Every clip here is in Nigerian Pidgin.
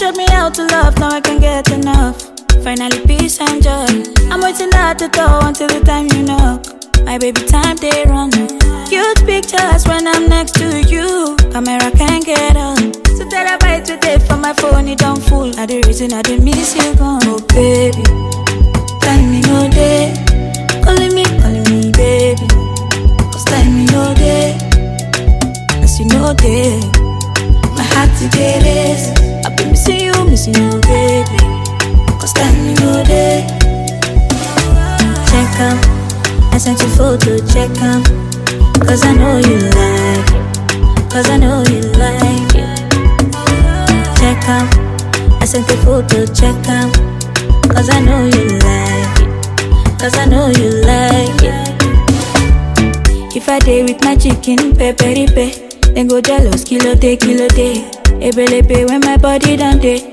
showed me how to love, now I can't get enough. Finally peace and joy. I'm waiting at the door until the time you knock. My baby time they run. Cute pictures when I'm next to you. Camera can't get on. So terabytes today for my phone, it don't fool. I the reason I didn't miss you gone. Oh baby, time me no day. Calling me baby. Cause time me no day. As you know day. My heart today is. I've been missing you baby. Cause time me no day. Check out, I sent you photo, check out. Cause I know you like it. Cause I know you like it. Check out, I sent the photo, check out. Cause I know you like it. Cause I know you like it. If I day with my chicken, pepper, then go jealous, kilo day. Ebelebe when my body done day.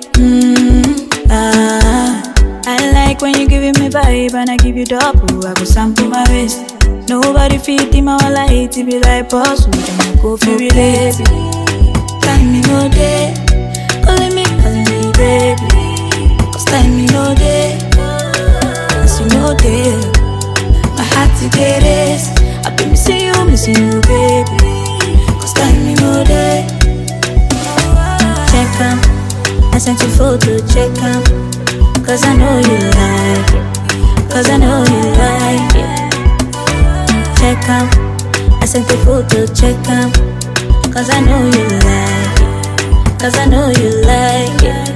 I like when you giving me vibe and I give you double. I go sample my waist. Nobody feed him all I hate to be like boss. We don't go for relate. Time me no day. Calling me baby. Cause time me no day. Cause you know day. My heart today is. I've been missing you baby. Cause time me no day. Check out, I sent you photo, check out. Cause I know you like it. Cause I know you like it. Check out, I sent the photo, check out. Cause I know you like it. Cause I know you like it.